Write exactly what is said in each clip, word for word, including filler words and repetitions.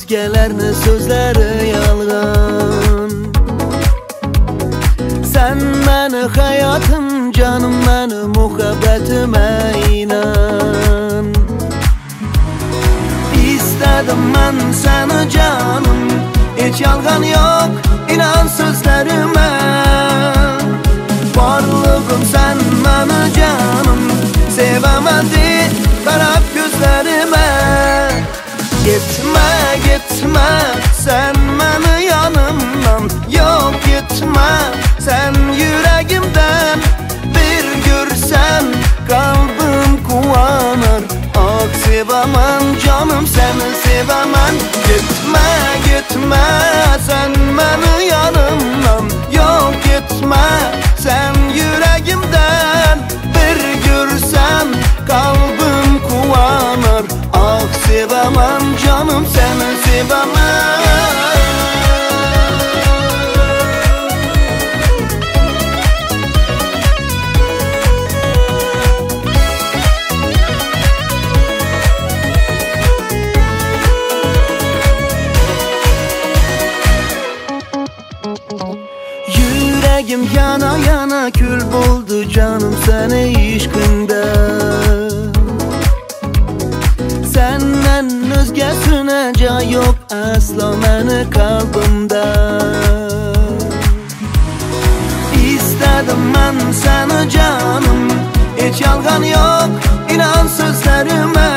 özgelerni sözleri yalgan. Sen meni hayatım, canım meni muhabbetime inan. İstedim ben seni canım, hiç yalgan yok inan sözlerime. Varlığım sen beni canım, sevemedi karab gözlerime. Gitme gitme sen beni yanımdan, yok gitme sen yüreğimden. Bir görsen kalbim kuanır, ah sevemem canım seni sevemem. Gitme gitme sen beni yanımdan, yok gitme sen yüreğimden. Bir görsen kalbim kuanır, ah sevemem canım seni sevemem. Yüreğim yana yana kül buldu canım seni işkinde. Senden özgesine cay yok asla meni kalbimde. İstedim ben seni canım, hiç yalgan yok inan sözlerime.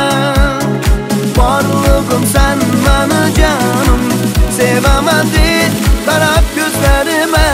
Varlığım sen beni canım, sevemedi karab gözlerime.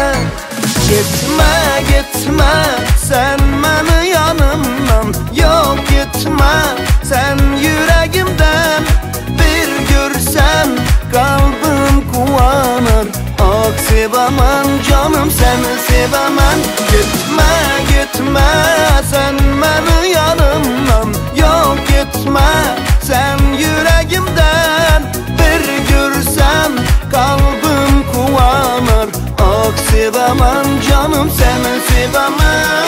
Gitme gitme sen beni yanımdan, yok gitme sen yüreğimden. Bir görsen kalbim kuanır, ah sevemem canım seni sevemem. Gitme gitme sen beni yanımdan, yok gitme sen yüreğimden. Bir görsen kalbim kuanır, ah sevemem canım seni sevemem.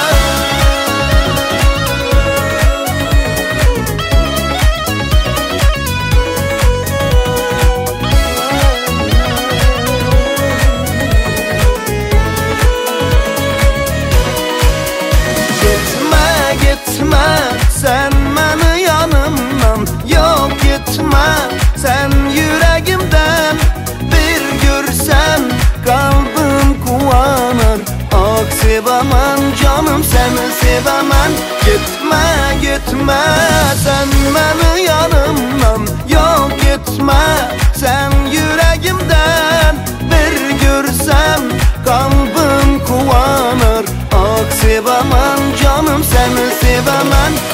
Gitme gitme sen beni yanımdan, yok gitme sen yüreğimden. Bir görsen kalbim kuanır, ah sevemem canım seni sevemem. Gitme gitme sen beni yanımdan, yok gitme sen yüreğimden. Bir görsen kalbim kuanır, ah sevemem canım seni sevemem.